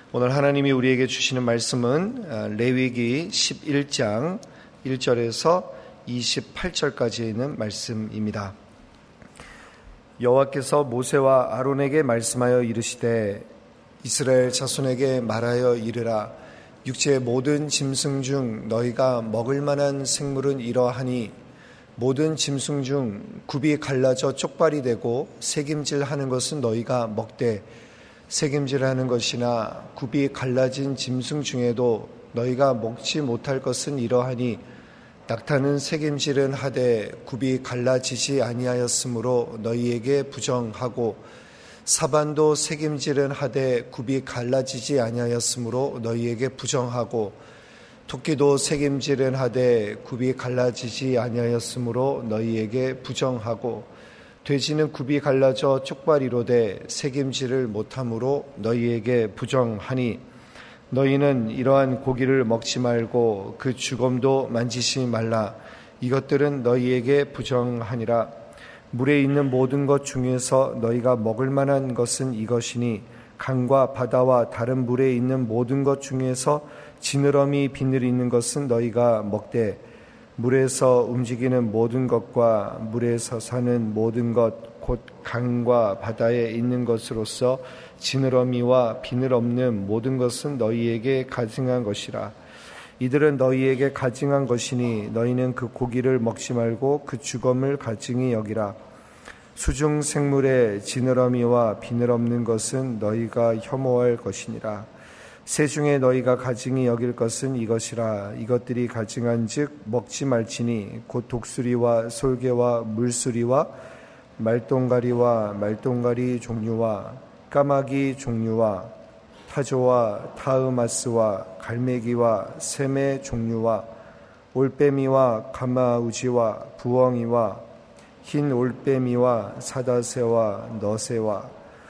오늘 하나님이 우리에게 주시는 말씀은 레위기 11장 1절에서 28절까지 있는 말씀입니다. 여호와께서 모세와 아론에게 말씀하여 이르시되 이스라엘 자손에게 말하여 이르라. 육지의 모든 짐승 중 너희가 먹을 만한 생물은 이러하니 모든 짐승 중 굽이 갈라져 쪽발이 되고 새김질하는 것은 너희가 먹되 새김질하는 것이나 굽이 갈라진 짐승 중에도 너희가 먹지 못할 것은 이러하니 낙타는 새김질은 하되 굽이 갈라지지 아니하였으므로 너희에게 부정하고 사반도 새김질은 하되 굽이 갈라지지 아니하였으므로 너희에게 부정하고 토끼도 새김질은 하되 굽이 갈라지지 아니하였으므로 너희에게 부정하고 돼지는 굽이 갈라져 쪽발이로되 새김질을 못함으로 너희에게 부정하니 너희는 이러한 고기를 먹지 말고 그 주검도 만지지 말라. 이것들은 너희에게 부정하니라. 물에 있는 모든 것 중에서 너희가 먹을 만한 것은 이것이니 강과 바다와 다른 물에 있는 모든 것 중에서 지느러미 비늘 있는 것은 너희가 먹되 물에서 움직이는 모든 것과 물에서 사는 모든 것 곧 강과 바다에 있는 것으로서 지느러미와 비늘 없는 모든 것은 너희에게 가증한 것이라. 이들은 너희에게 가증한 것이니 너희는 그 고기를 먹지 말고 그 주검을 가증히 여기라. 수중 생물의 지느러미와 비늘 없는 것은 너희가 혐오할 것이니라. 새 중에 너희가 가증히 여길 것은 이것이라. 이것들이 가증한즉 먹지 말지니 곧 독수리와 솔개와 물수리와 말똥가리와 말똥가리 종류와 까마귀 종류와 타조와 타으마스와 갈매기와 샘의 종류와 올빼미와 가마우지와 부엉이와 흰 올빼미와 사다새와 너새와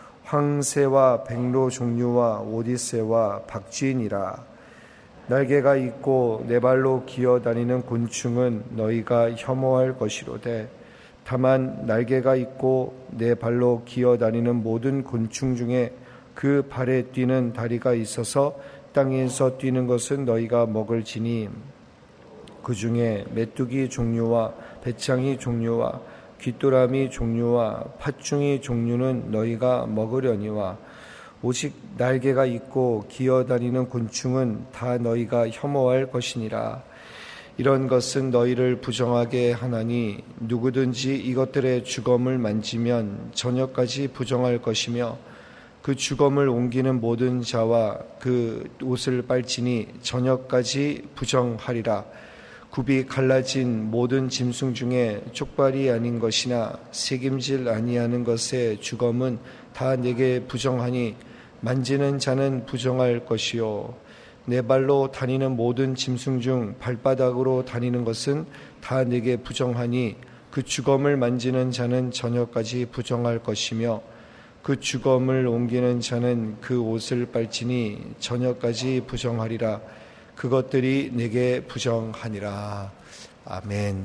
황새와 백로 종류와 오디새와 박쥐니라. 날개가 있고 네 발로 기어다니는 곤충은 너희가 혐오할 것이로되 다만 날개가 있고 네 발로 기어다니는 모든 곤충 중에 그 발에 뛰는 다리가 있어서 땅에서 뛰는 것은 너희가 먹을지니 그 중에 메뚜기 종류와 배창이 종류와 귀뚜라미 종류와 팥중이 종류는 너희가 먹으려니와 오직 날개가 있고 기어다니는 곤충은 다 너희가 혐오할 것이니라. 이런 것은 너희를 부정하게 하나니 누구든지 이것들의 주검을 만지면 저녁까지 부정할 것이며 그 주검을 옮기는 모든 자와 그 옷을 빨지니 저녁까지 부정하리라. 굽이 갈라진 모든 짐승 중에 쪽발이 아닌 것이나 새김질 아니하는 것의 주검은 다 내게 부정하니 만지는 자는 부정할 것이요 네 발로 다니는 모든 짐승 중 발바닥으로 다니는 것은 다 내게 부정하니 그 주검을 만지는 자는 저녁까지 부정할 것이며 그 주검을 옮기는 자는 그 옷을 빨지니 저녁까지 부정하리라. 그것들이 내게 부정하니라. 아멘.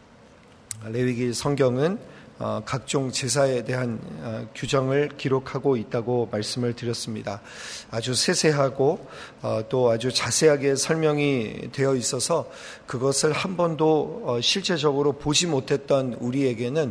레위기 성경은 각종 제사에 대한 규정을 기록하고 있다고 말씀을 드렸습니다. 아주 세세하고 또 아주 자세하게 설명이 되어 있어서 그것을 한 번도 실제적으로 보지 못했던 우리에게는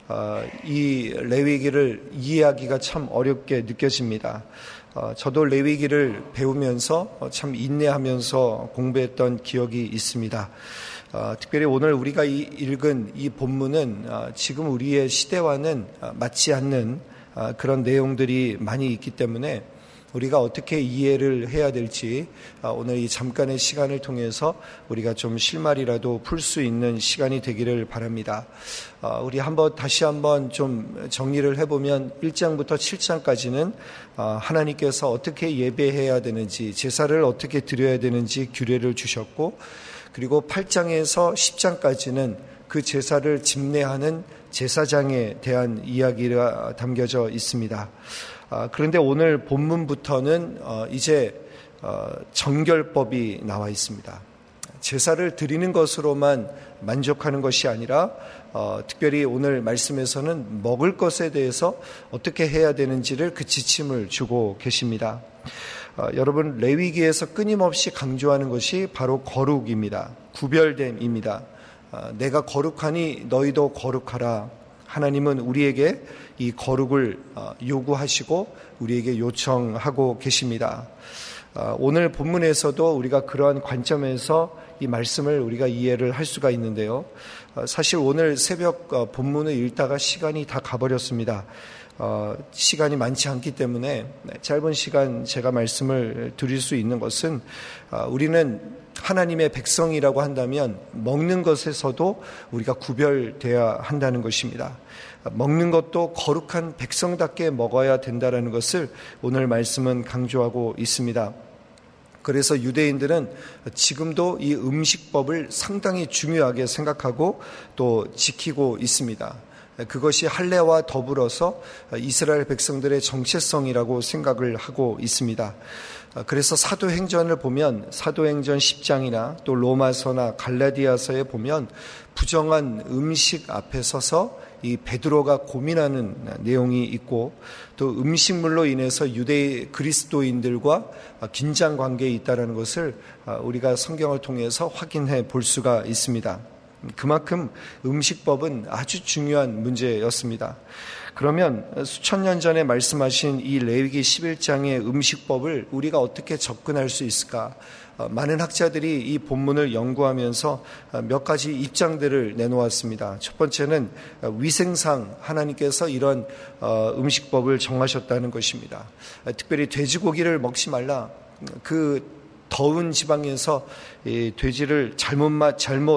이 레위기를 이해하기가 참 어렵게 느껴집니다. 저도 레위기를 배우면서 참 인내하면서 공부했던 기억이 있습니다. 특별히 오늘 우리가 읽은 이 본문은 지금 우리의 시대와는 맞지 않는 그런 내용들이 많이 있기 때문에 우리가 어떻게 이해를 해야 될지 오늘 이 잠깐의 시간을 통해서 우리가 좀 실마리라도 풀 수 있는 시간이 되기를 바랍니다. 우리 다시 한번 좀 정리를 해보면 1장부터 7장까지는 하나님께서 어떻게 예배해야 되는지, 제사를 어떻게 드려야 되는지 규례를 주셨고, 그리고 8장에서 10장까지는 그 제사를 집례하는 제사장에 대한 이야기가 담겨져 있습니다. 그런데 오늘 본문부터는 이제 정결법이 나와 있습니다. 제사를 드리는 것으로만 만족하는 것이 아니라 특별히 오늘 말씀에서는 먹을 것에 대해서 어떻게 해야 되는지를 그 지침을 주고 계십니다. 여러분, 레위기에서 끊임없이 강조하는 것이 바로 거룩입니다. 구별됨입니다. 내가 거룩하니 너희도 거룩하라. 하나님은 우리에게 이 거룩을 요구하시고 우리에게 요청하고 계십니다. 오늘 본문에서도 우리가 그러한 관점에서 이 말씀을 우리가 이해를 할 수가 있는데요. 사실 오늘 새벽 본문을 읽다가 시간이 다 가버렸습니다. 시간이 많지 않기 때문에 짧은 시간 제가 말씀을 드릴 수 있는 것은, 우리는 하나님의 백성이라고 한다면 먹는 것에서도 우리가 구별되어야 한다는 것입니다. 먹는 것도 거룩한 백성답게 먹어야 된다는 것을 오늘 말씀은 강조하고 있습니다. 그래서 유대인들은 지금도 이 음식법을 상당히 중요하게 생각하고 또 지키고 있습니다. 그것이 할례와 더불어서 이스라엘 백성들의 정체성이라고 생각을 하고 있습니다. 그래서 사도행전을 보면 사도행전 10장이나 또 로마서나 갈라디아서에 보면 부정한 음식 앞에 서서 이 베드로가 고민하는 내용이 있고, 또 음식물로 인해서 유대 그리스도인들과 긴장 관계에 있다는 것을 우리가 성경을 통해서 확인해 볼 수가 있습니다. 그만큼 음식법은 아주 중요한 문제였습니다. 그러면 수천 년 전에 말씀하신 이 레위기 11장의 음식법을 우리가 어떻게 접근할 수 있을까? 많은 학자들이 이 본문을 연구하면서 몇 가지 입장들을 내놓았습니다. 첫 번째는 위생상 하나님께서 이런 음식법을 정하셨다는 것입니다. 특별히 돼지고기를 먹지 말라. 그 더운 지방에서 이 돼지를 잘못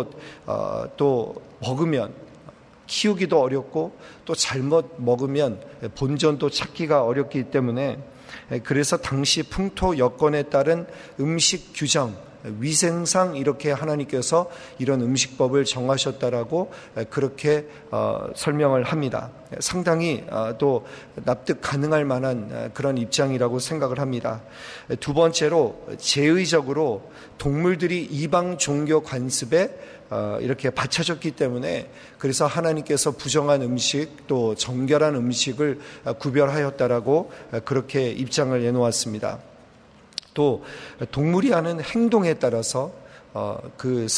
또 먹으면 키우기도 어렵고, 또 잘못 먹으면 본전도 찾기가 어렵기 때문에, 그래서 당시 풍토 여건에 따른 음식 규정, 위생상 이렇게 하나님께서 이런 음식법을 정하셨다라고 그렇게 설명을 합니다. 상당히 또 납득 가능할 만한 그런 입장이라고 생각을 합니다. 두 번째로, 제의적으로 동물들이 이방 종교 관습에 이렇게 받쳐졌기 때문에, 그래서 하나님께서 부정한 음식 또 정결한 음식을 구별하였다라고 그렇게 입장을 내놓았습니다. 또 동물이 하는 행동에 따라서 그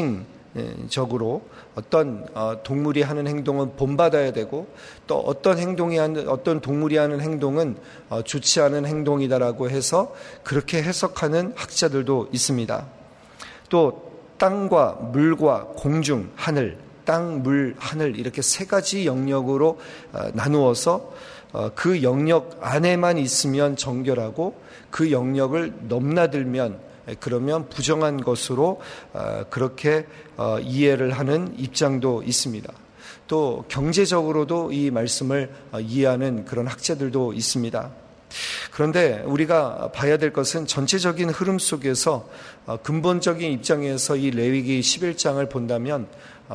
상징적으로 어떤 동물이 하는 행동은 본받아야 되고, 또 어떤 동물이 하는 행동은 좋지 않은 행동이다라고 해서 그렇게 해석하는 학자들도 있습니다. 또 땅과 물과 공중, 하늘, 땅, 물, 하늘 이렇게 세 가지 영역으로 나누어서 그 영역 안에만 있으면 정결하고, 그 영역을 넘나들면 그러면 부정한 것으로 그렇게 이해를 하는 입장도 있습니다. 또 경제적으로도 이 말씀을 이해하는 그런 학자들도 있습니다. 그런데 우리가 봐야 될 것은 전체적인 흐름 속에서 근본적인 입장에서 이 레위기 11장을 본다면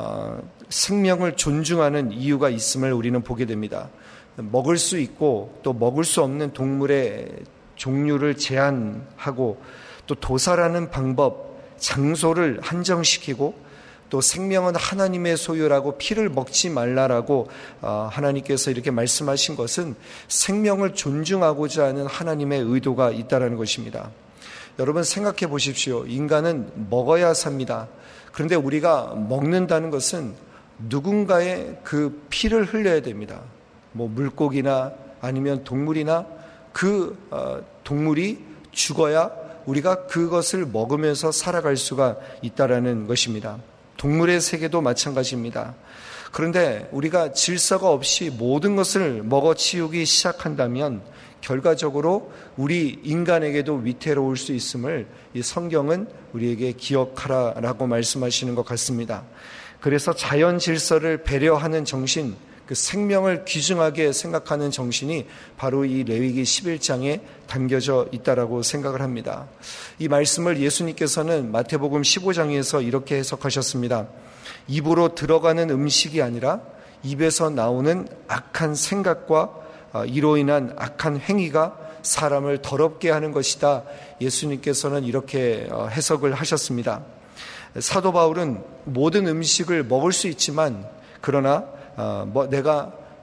생명을 존중하는 이유가 있음을 우리는 보게 됩니다. 먹을 수 있고 또 먹을 수 없는 동물의 종류를 제한하고, 또 도살하는 방법, 장소를 한정시키고, 또 생명은 하나님의 소유라고 피를 먹지 말라라고 하나님께서 이렇게 말씀하신 것은 생명을 존중하고자 하는 하나님의 의도가 있다는 것입니다. 여러분 생각해 보십시오. 인간은 먹어야 삽니다. 그런데 우리가 먹는다는 것은 누군가의 그 피를 흘려야 됩니다. 뭐 물고기나 아니면 동물이나 그 동물이 죽어야 우리가 그것을 먹으면서 살아갈 수가 있다라는 것입니다. 동물의 세계도 마찬가지입니다. 그런데 우리가 질서가 없이 모든 것을 먹어치우기 시작한다면 결과적으로 우리 인간에게도 위태로울 수 있음을 이 성경은 우리에게 기억하라라고 말씀하시는 것 같습니다. 그래서 자연 질서를 배려하는 정신, 그 생명을 귀중하게 생각하는 정신이 바로 이 레위기 11장에 담겨져 있다라고 생각을 합니다. 이 말씀을 예수님께서는 마태복음 15장에서 이렇게 해석하셨습니다. 입으로 들어가는 음식이 아니라 입에서 나오는 악한 생각과 이로 인한 악한 행위가 사람을 더럽게 하는 것이다. 예수님께서는 이렇게 해석을 하셨습니다. 사도 바울은 모든 음식을 먹을 수 있지만, 그러나 내가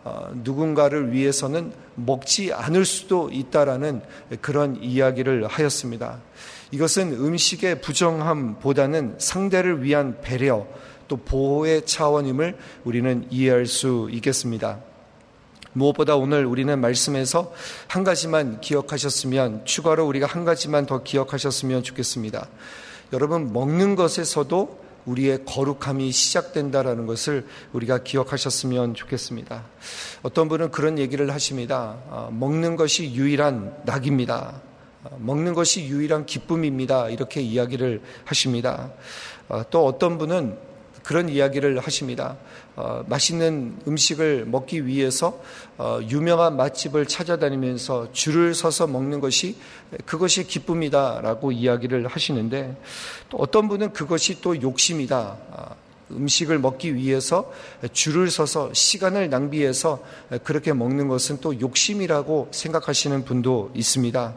누군가를 위해서는 먹지 않을 수도 있다라는 그런 이야기를 하였습니다. 이것은 음식의 부정함보다는 상대를 위한 배려 또 보호의 차원임을 우리는 이해할 수 있겠습니다. 무엇보다 오늘 우리는 말씀에서 한 가지만 기억하셨으면, 추가로 우리가 한 가지만 더 기억하셨으면 좋겠습니다. 여러분, 먹는 것에서도 우리의 거룩함이 시작된다라는 것을 우리가 기억하셨으면 좋겠습니다. 어떤 분은 그런 얘기를 하십니다. 먹는 것이 유일한 낙입니다. 먹는 것이 유일한 기쁨입니다. 이렇게 이야기를 하십니다. 또 어떤 분은 그런 이야기를 하십니다. 맛있는 음식을 먹기 위해서 유명한 맛집을 찾아다니면서 줄을 서서 먹는 것이 그것이 기쁨이다라고 이야기를 하시는데, 또 어떤 분은 그것이 또 욕심이다. 음식을 먹기 위해서 줄을 서서 시간을 낭비해서 그렇게 먹는 것은 또 욕심이라고 생각하시는 분도 있습니다.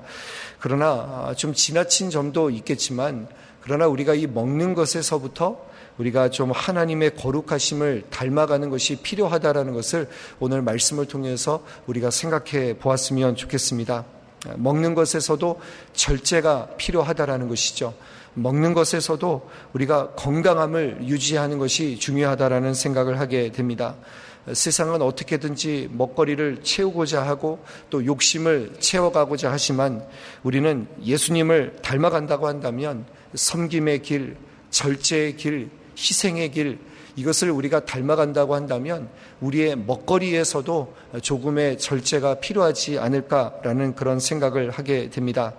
그러나 좀 지나친 점도 있겠지만, 그러나 우리가 이 먹는 것에서부터 우리가 좀 하나님의 거룩하심을 닮아가는 것이 필요하다라는 것을 오늘 말씀을 통해서 우리가 생각해 보았으면 좋겠습니다. 먹는 것에서도 절제가 필요하다라는 것이죠. 먹는 것에서도 우리가 건강함을 유지하는 것이 중요하다라는 생각을 하게 됩니다. 세상은 어떻게든지 먹거리를 채우고자 하고 또 욕심을 채워가고자 하지만, 우리는 예수님을 닮아간다고 한다면 섬김의 길, 절제의 길, 희생의 길, 이것을 우리가 닮아간다고 한다면 우리의 먹거리에서도 조금의 절제가 필요하지 않을까라는 그런 생각을 하게 됩니다.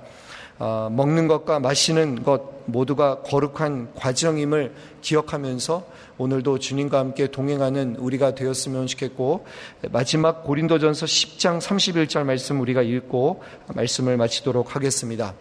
먹는 것과 마시는 것 모두가 거룩한 과정임을 기억하면서 오늘도 주님과 함께 동행하는 우리가 되었으면 좋겠고, 마지막 고린도전서 10장 31절 말씀 우리가 읽고 말씀을 마치도록 하겠습니다.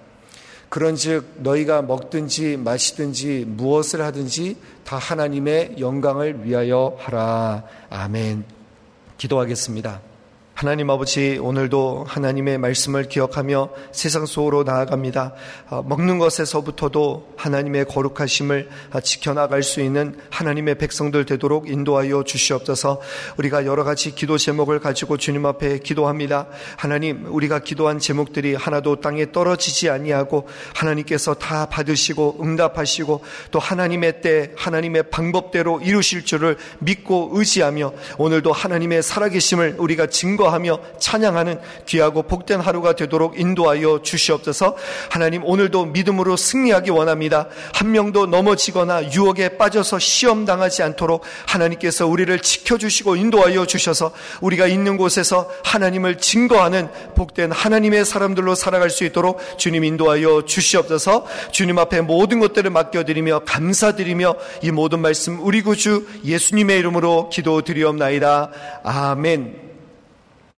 그런즉 너희가 먹든지 마시든지 무엇을 하든지 다 하나님의 영광을 위하여 하라. 아멘. 기도하겠습니다. 하나님 아버지, 오늘도 하나님의 말씀을 기억하며 세상 속으로 나아갑니다. 먹는 것에서부터도 하나님의 거룩하심을 지켜나갈 수 있는 하나님의 백성들 되도록 인도하여 주시옵소서. 우리가 여러 가지 기도 제목을 가지고 주님 앞에 기도합니다. 하나님, 우리가 기도한 제목들이 하나도 땅에 떨어지지 아니하고 하나님께서 다 받으시고 응답하시고 또 하나님의 때 하나님의 방법대로 이루실 줄을 믿고 의지하며, 오늘도 하나님의 살아계심을 우리가 증거하며 찬양하는 귀하고 복된 하루가 되도록 인도하여 주시옵소서. 하나님, 오늘도 믿음으로 승리하기 원합니다. 한 명도 넘어지거나 유혹에 빠져서 시험당하지 않도록 하나님께서 우리를 지켜주시고 인도하여 주셔서 우리가 있는 곳에서 하나님을 증거하는 복된 하나님의 사람들로 살아갈 수 있도록 주님 인도하여 주시옵소서. 주님 앞에 모든 것들을 맡겨드리며 감사드리며 이 모든 말씀 우리 구주 예수님의 이름으로 기도드리옵나이다. 아멘.